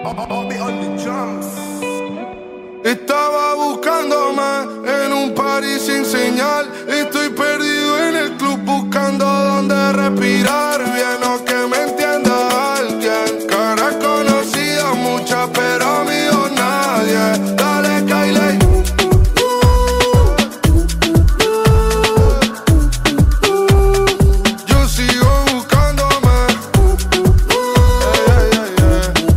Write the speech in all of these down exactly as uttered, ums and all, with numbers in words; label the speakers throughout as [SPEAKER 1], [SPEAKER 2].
[SPEAKER 1] Estaba buscándome en un party sin señal. Estoy perdido en el club buscando donde respirar. Bien o que me entienda alguien. Caras conocidas muchas, pero amigos nadie. Dale, Kylie. Yo sigo buscándome. Ey, ey, ey,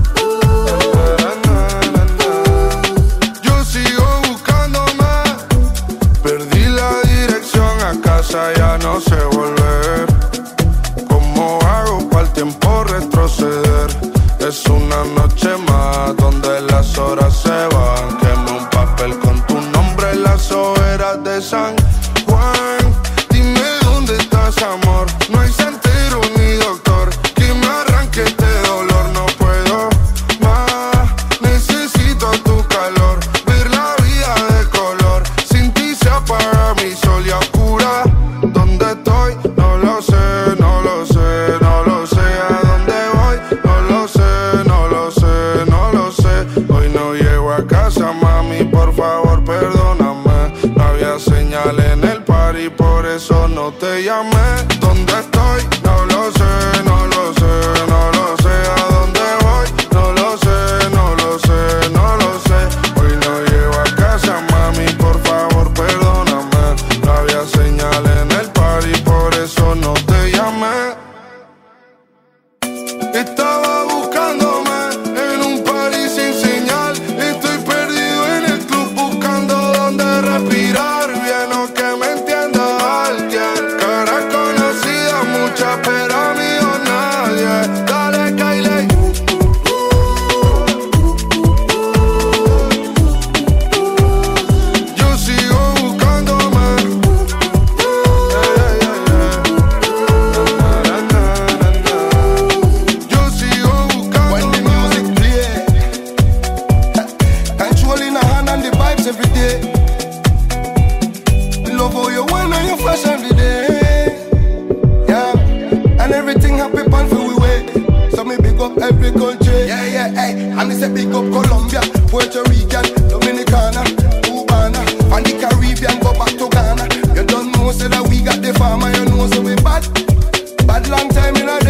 [SPEAKER 1] ey. Yo sigo buscándome. Perdí la dirección, a casa ya no sé volver. ¿Cómo hago para el tiempo retroceder? Es una noche más donde las horas se van. Quemé un papel con tu nombre en las hogueras de San Juan. Dime dónde estás, amor. No hay santero ni doctor que me arranque este dolor. No puedo más, necesito tu calor. Ver la vida de color. Sin ti se apaga mi sol y a oscura. ¿Dónde estoy? No lo sé, no lo sé, no lo sé. ¿A dónde voy? No lo sé, no lo sé, no lo sé. Hoy no llego a casa, mami, por favor, perdóname. No había señal en el party, por eso no te llamé. ¿Dónde estoy? No lo sé, no lo sé, no lo sé. ¿A dónde voy? No lo sé, no lo sé, no lo sé. Hoy no llego a casa, mami, por favor, perdóname. No había señal en el party, por eso no te llamé. Estaba buscándome en un party sin señal. Estoy perdido en el club buscando donde respirar. Bien o que me entienda alguien. Caras conocidas muchas, pero amigos nadie. Dale, Kylie. Yo sigo buscándome. Ey, ey, ey, ey. Yo sigo buscándome.
[SPEAKER 2] When the music play, controlling the hand and the vibes every day. Love how you want and you fresh every day. Yeah, and everything happy pan for we way. So me big up every country. Yeah, yeah, hey. And me say big up Colombia, Puerto Rican, Dominicana, Cubana, and the Caribbean go back to Ghana. You don't know say that we got the farmer, you know so we bad. Bad long time in a